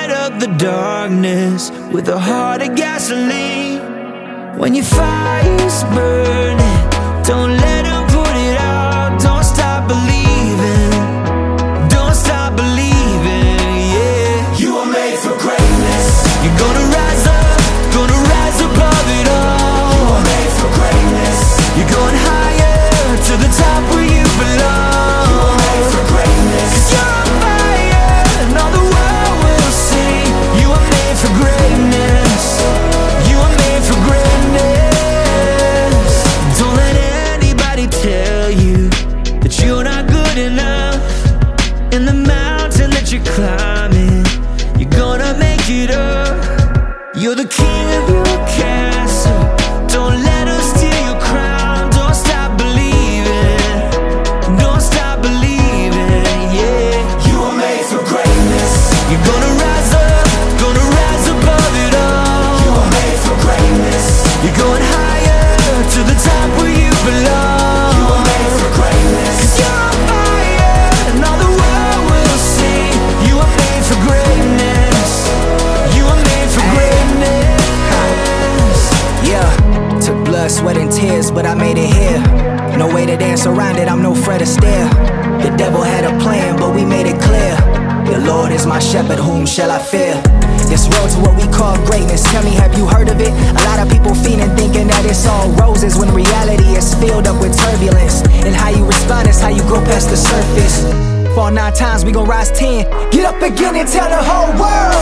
light up the darkness with a heart of gasoline. When your fire's burning, don't let them put it out. Don't stop believing, don't stop believing, yeah. You are made for greatness. You're gonna rise above it all. You are made for greatness. You're going higher to the top where you belong. You are made for greatness. 'Cause you're on fire and all the world will see. You are made for greatness. You are made for greatness. Don't let anybody tell you that you're not good enough. In the mountain that you're climbing, you're gonna make it up. You're the king of your castle. Don't let us steal your crown. Don't stop believing, don't stop believing, yeah. You are made for greatness. You're gonna rise above it all. You are made for greatness. You're going higher to the top where you belong. You are made for greatness. 'Cause you're on fire and all the world will see. You are made for greatness. You are made for greatness. Yeah, took blood, sweat and tears, but I made it here. No way to dance around it, I'm no Fred Astaire. The devil had a plan, but we made it clear. The Lord is my shepherd, whom shall I fear? This road to what we call greatness, tell me, have you heard of it? A lot of people fiending, thinking that it's all roses, when reality is filled up with turbulence. And how you respond is how you go past the surface. Fall 9 times, we gon' rise 10. Get up again and tell the whole world.